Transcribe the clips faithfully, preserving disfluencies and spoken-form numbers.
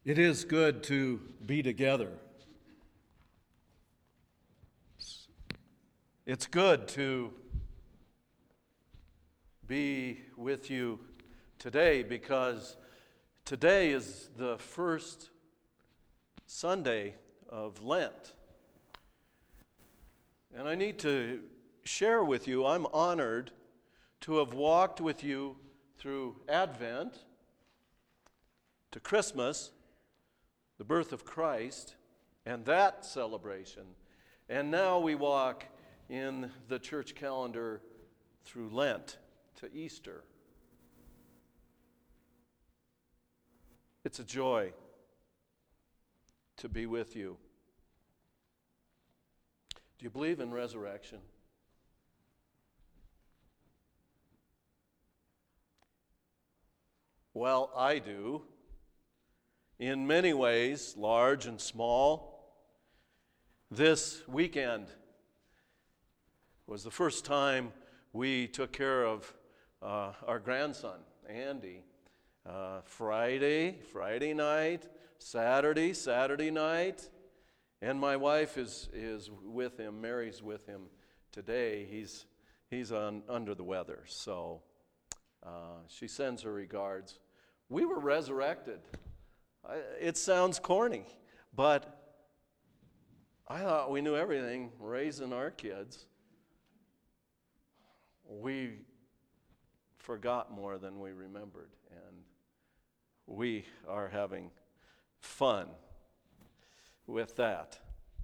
It is good to be together. It's good to be with you today because today is the first Sunday of Lent. And I need to share with you, I'm honored to have walked with you through Advent to Christmas, the birth of Christ, and that celebration. And now we walk in the church calendar through Lent to Easter. It's a joy to be with you. Do you believe in resurrection? Well, I do. In many ways, large and small. This weekend was the first time we took care of uh, our grandson, Andy. Uh, Friday, Friday night, Saturday, Saturday night, and my wife is is with him. Mary's with him today. He's he's on under the weather, so uh, she sends her regards. We were resurrected. I, it sounds corny, but I thought we knew everything raising our kids. We forgot more than we remembered, and we are having fun with that.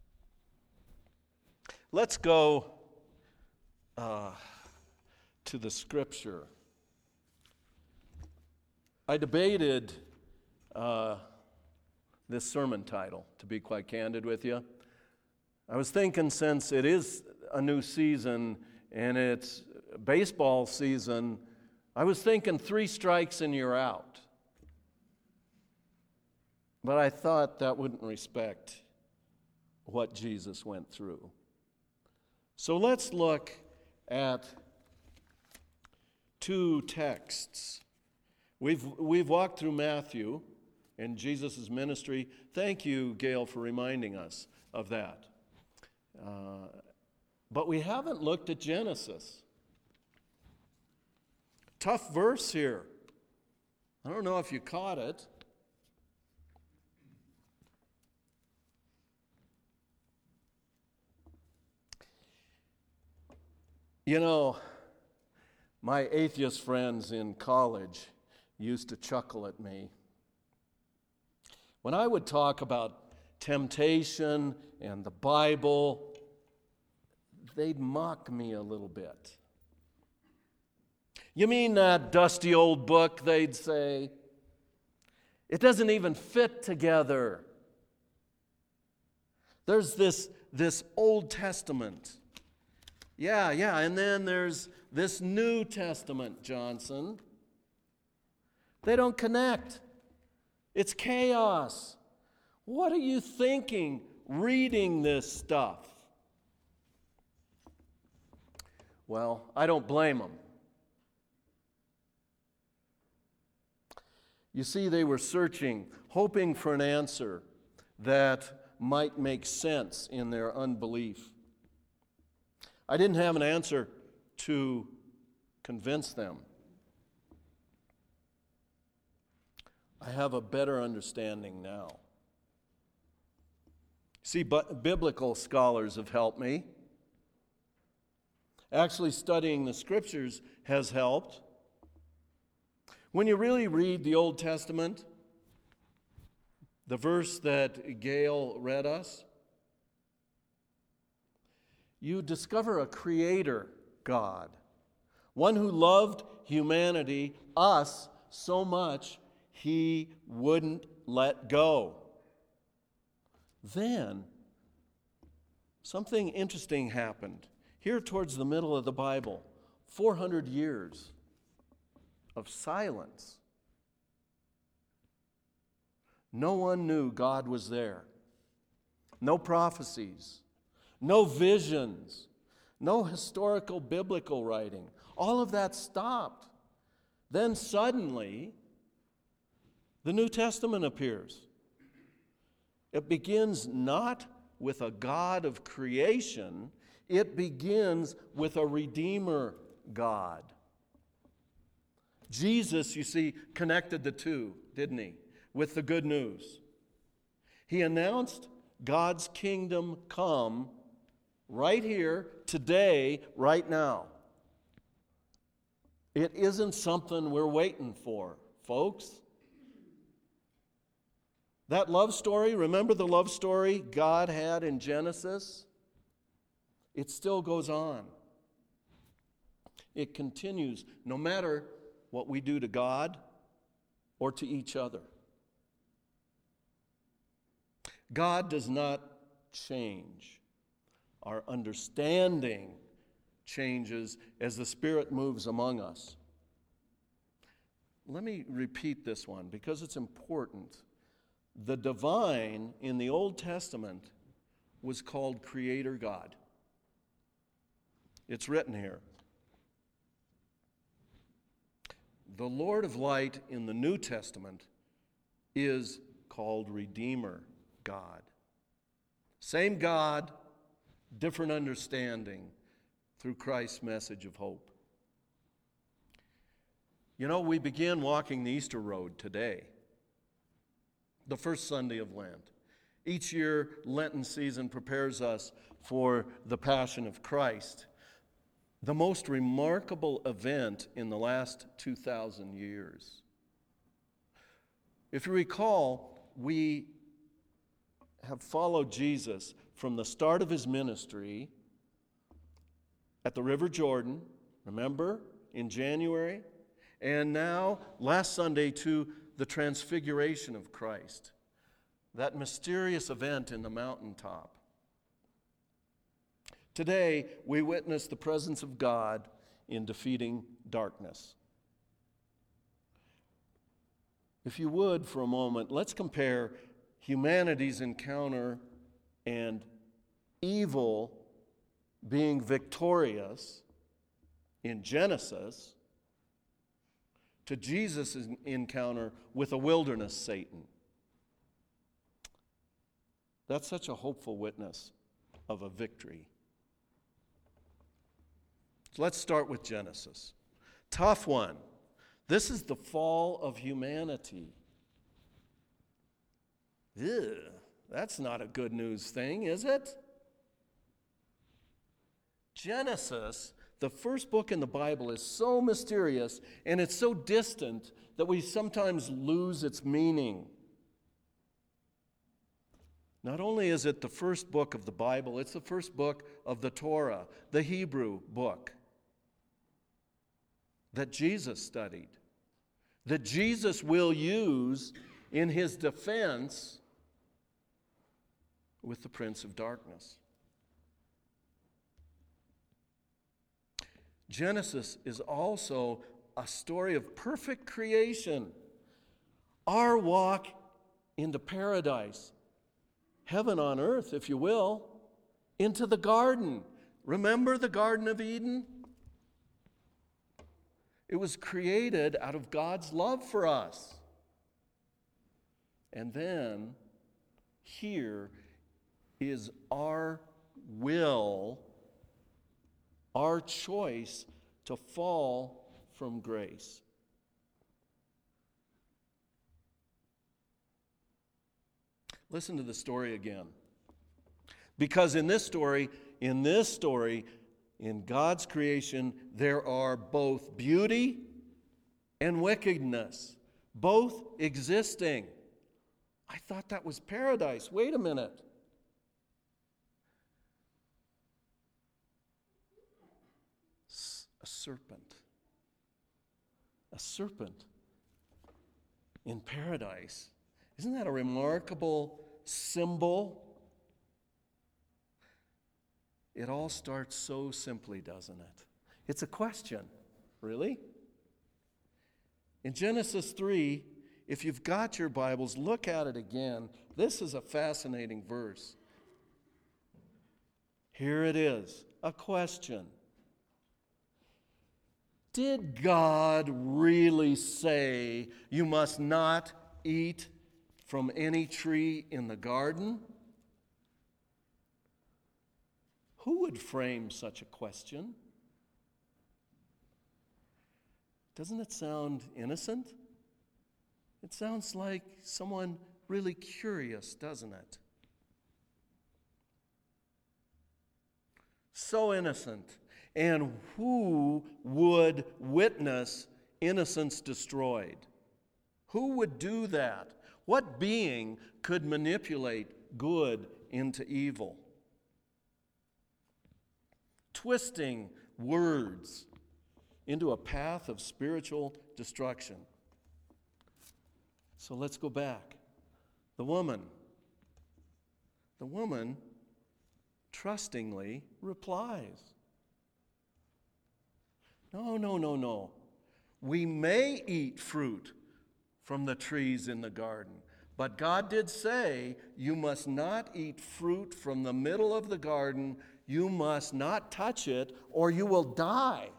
Let's go uh, to the scripture. I debated uh, this sermon title, to be quite candid with you. I was thinking, since it is a new season and it's baseball season, I was thinking three strikes and you're out. But I thought that wouldn't respect what Jesus went through. So let's look at two texts. We've we've walked through Matthew and Jesus' ministry. Thank you, Gail, for reminding us of that. Uh, but we haven't looked at Genesis. Tough verse here. I don't know if you caught it. You know, my atheist friends in college used to chuckle at me. When I would talk about temptation and the Bible, they'd mock me a little bit. You mean that dusty old book, they'd say? It doesn't even fit together. There's this, this Old Testament. Yeah, yeah, and then there's this New Testament, Johnson. They don't connect. It's chaos. What are you thinking reading this stuff? Well, I don't blame them. You see, they were searching, hoping for an answer that might make sense in their unbelief. I didn't have an answer to convince them. I have a better understanding now. See, but biblical scholars have helped me. Actually, studying the scriptures has helped. When you really read the Old Testament, the verse that Gail read us, you discover a creator God, one who loved humanity, us, so much he wouldn't let go. Then, something interesting happened. Here towards the middle of the Bible, four hundred years of silence. No one knew God was there. No prophecies, no visions, no historical biblical writing. All of that stopped. Then suddenly, the New Testament appears. It begins not with a God of creation, it begins with a Redeemer God. Jesus, you see, connected the two, didn't he? With the good news. He announced God's kingdom come right here, today, right now. It isn't something we're waiting for, folks. That love story, remember the love story God had in Genesis? It still goes on. It continues no matter what we do to God or to each other. God does not change. Our understanding changes as the Spirit moves among us. Let me repeat this one because it's important. The divine in the Old Testament was called Creator God. It's written here. The Lord of light in the New Testament is called Redeemer God. Same God, different understanding through Christ's message of hope. You know, we begin walking the Easter road today, the first Sunday of Lent. Each year, Lenten season prepares us for the Passion of Christ, the most remarkable event in the last two thousand years. If you recall, we have followed Jesus from the start of his ministry at the River Jordan, remember, in January, and now, last Sunday, to the Transfiguration of Christ, that mysterious event in the mountaintop. Today, we witness the presence of God in defeating darkness. If you would, for a moment, let's compare humanity's encounter and evil being victorious in Genesis to Jesus' encounter with a wilderness Satan. That's such a hopeful witness of a victory. So let's start with Genesis. Tough one. This is the fall of humanity. Ew, that's not a good news thing, is it? Genesis, the first book in the Bible, is so mysterious and it's so distant that we sometimes lose its meaning. Not only is it the first book of the Bible, it's the first book of the Torah, the Hebrew book that Jesus studied, that Jesus will use in his defense with the Prince of Darkness. Genesis is also a story of perfect creation, our walk into paradise, heaven on earth, if you will, into the garden. Remember the Garden of Eden? It was created out of God's love for us. And then here is our will, our choice to fall from grace. Listen to the story again. Because in this story, in this story, in God's creation, there are both beauty and wickedness, both existing. I thought that was paradise. Wait a minute. A serpent. A serpent in paradise. Isn't that a remarkable symbol? It all starts so simply, doesn't it? It's a question, really. In Genesis three, if you've got your Bibles, look at it again. This is a fascinating verse. Here it is, a question. Did God really say you must not eat from any tree in the garden? Who would frame such a question? Doesn't it sound innocent? It sounds like someone really curious, doesn't it? So innocent. And who would witness innocence destroyed? Who would do that? What being could manipulate good into evil? Twisting words into a path of spiritual destruction. So let's go back. The woman. The woman trustingly replies, No, no, no, no. We may eat fruit from the trees in the garden, but God did say, you must not eat fruit from the middle of the garden. You must not touch it, or you will die.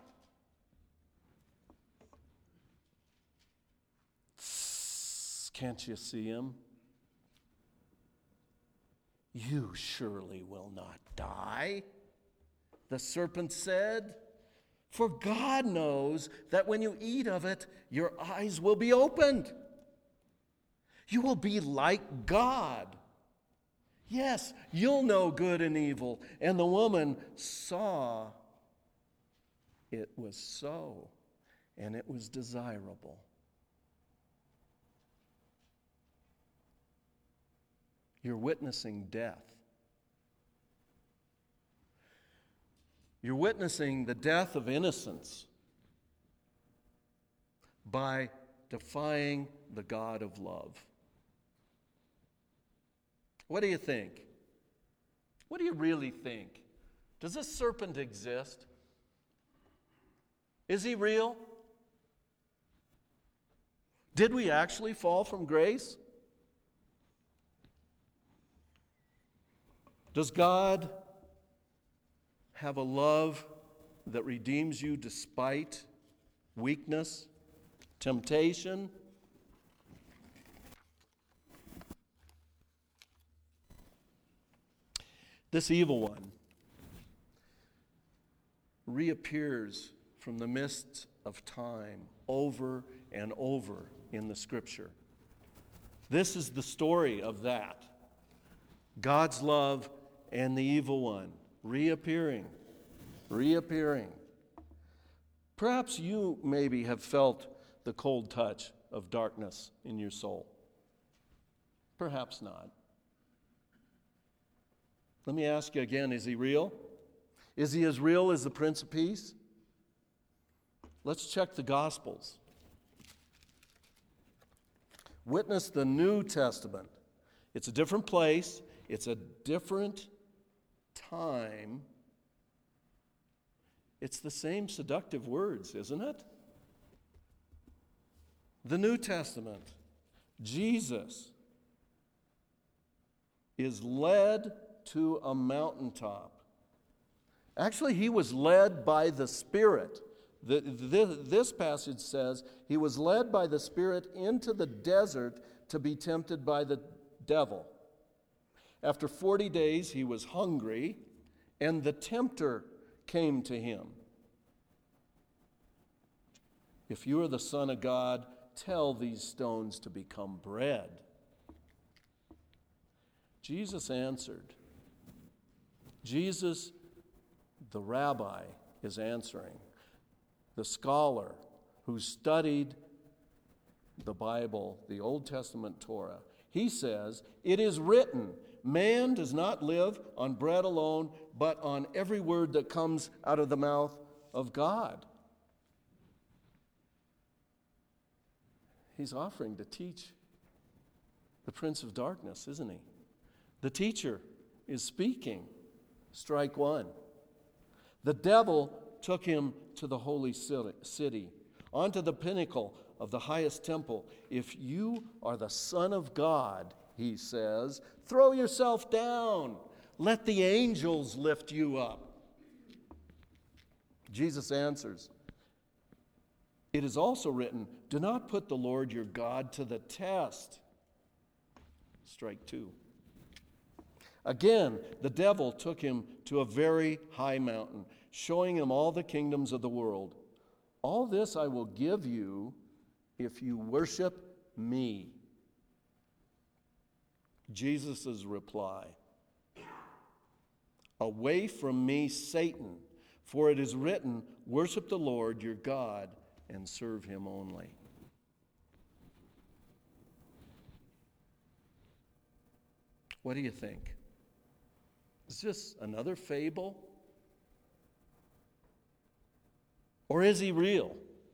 Can't you see him? You surely will not die, the serpent said, for God knows that when you eat of it, your eyes will be opened. You will be like God. Yes, you'll know good and evil. And the woman saw it was so, and it was desirable. You're witnessing death. You're witnessing the death of innocence by defying the God of love. What do you think? What do you really think? Does this serpent exist? Is he real? Did we actually fall from grace? Does God have a love that redeems you despite weakness, temptation? This evil one reappears from the mists of time over and over in the Scripture. This is the story of that. God's love and the evil one reappearing, reappearing. Perhaps you maybe have felt the cold touch of darkness in your soul. Perhaps not. Let me ask you again, is he real? Is he as real as the Prince of Peace? Let's check the Gospels. Witness the New Testament. It's a different place. It's a different time. It's the same seductive words, isn't it? The New Testament. Jesus is led to a mountaintop. Actually, he was led by the Spirit. The, the, this passage says he was led by the Spirit into the desert to be tempted by the devil. After forty days, he was hungry, and the tempter came to him. If you are the Son of God, tell these stones to become bread. Jesus answered. Jesus, the rabbi, is answering. The scholar who studied the Bible, the Old Testament Torah, he says, it is written, man does not live on bread alone, but on every word that comes out of the mouth of God. He's offering to teach the Prince of Darkness, isn't he? The teacher is speaking. Strike one. The devil took him to the holy city, onto the pinnacle of the highest temple. If you are the Son of God, he says, throw yourself down. Let the angels lift you up. Jesus answers, it is also written, do not put the Lord your God to the test. Strike two. Again, the devil took him to a very high mountain, showing him all the kingdoms of the world. All this I will give you if you worship me. Jesus' reply, away from me, Satan, for it is written, worship the Lord your God and serve him only. What do you think? Is this another fable? Or is he real?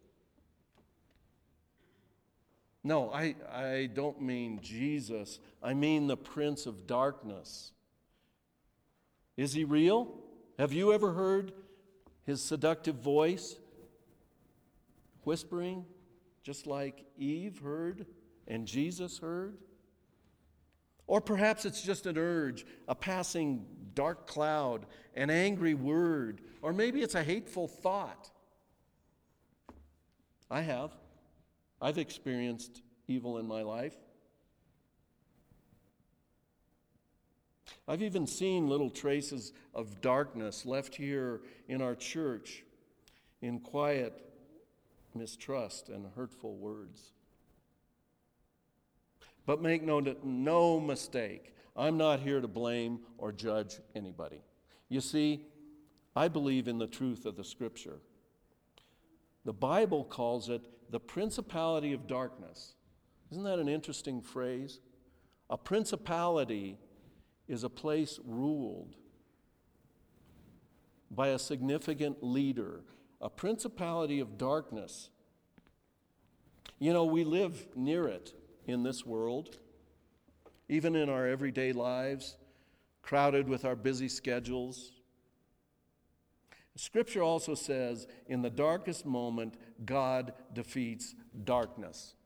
No, I, I don't mean Jesus. I mean the prince of darkness. Is he real? Have you ever heard his seductive voice whispering, just like Eve heard and Jesus heard? Or perhaps it's just an urge, a passing dark cloud, an angry word, or maybe it's a hateful thought. I have. I've experienced evil in my life. I've even seen little traces of darkness left here in our church in quiet mistrust and hurtful words. But make no, no mistake, I'm not here to blame or judge anybody. You see, I believe in the truth of the Scripture. The Bible calls it the principality of darkness. Isn't that an interesting phrase? A principality is a place ruled by a significant leader. A principality of darkness. You know, we live near it in this world, even in our everyday lives, crowded with our busy schedules. Scripture also says, in the darkest moment, God defeats darkness.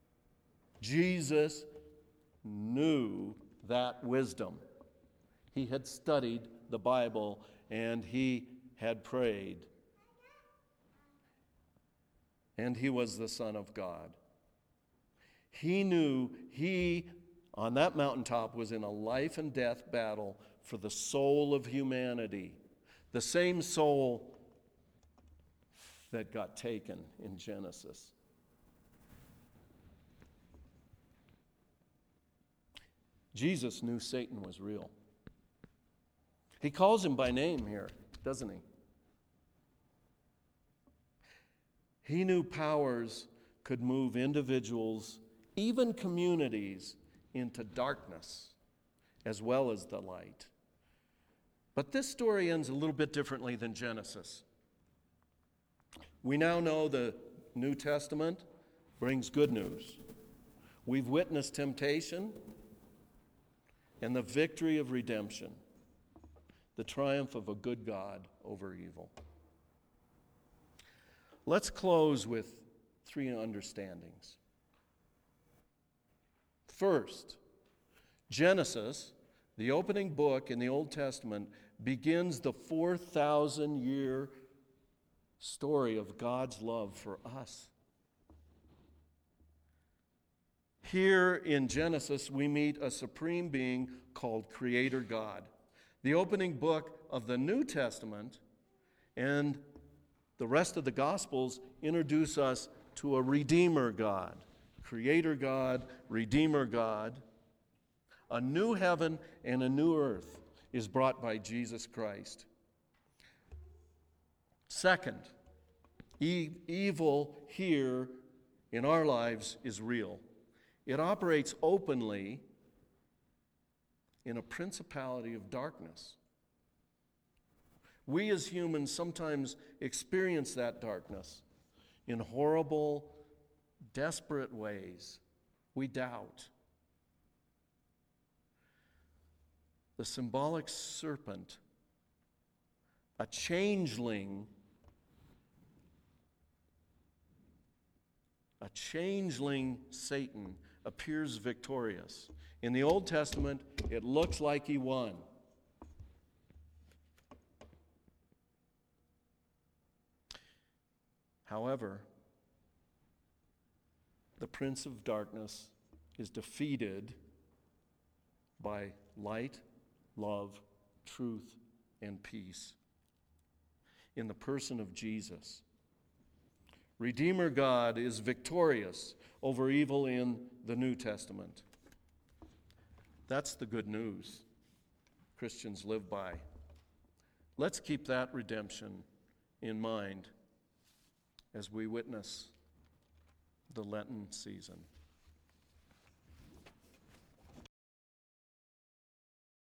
Jesus knew that wisdom. He had studied the Bible and he had prayed. And he was the Son of God. He knew he, on that mountaintop, was in a life and death battle for the soul of humanity. The same soul that got taken in Genesis. Jesus knew Satan was real. He calls him by name here, doesn't he? He knew powers could move individuals, even communities, into darkness as well as the light. But this story ends a little bit differently than Genesis. We now know the New Testament brings good news. We've witnessed temptation and the victory of redemption, the triumph of a good God over evil. Let's close with three understandings. First, Genesis, the opening book in the Old Testament, begins the four thousand year story of God's love for us. Here in Genesis, we meet a supreme being called Creator God. The opening book of the New Testament and the rest of the Gospels introduce us to a Redeemer God. Creator God, Redeemer God. A new heaven and a new earth is brought by Jesus Christ. Second, e- evil here in our lives is real. It operates openly in a principality of darkness. We as humans sometimes experience that darkness in horrible, desperate ways. We doubt. The symbolic serpent, a changeling, a changeling Satan appears victorious. In the Old Testament, it looks like he won. However, the prince of darkness is defeated by light, love, truth, and peace in the person of Jesus. Redeemer God is victorious over evil in the New Testament. That's the good news Christians live by. Let's keep that redemption in mind as we witness the Lenten season.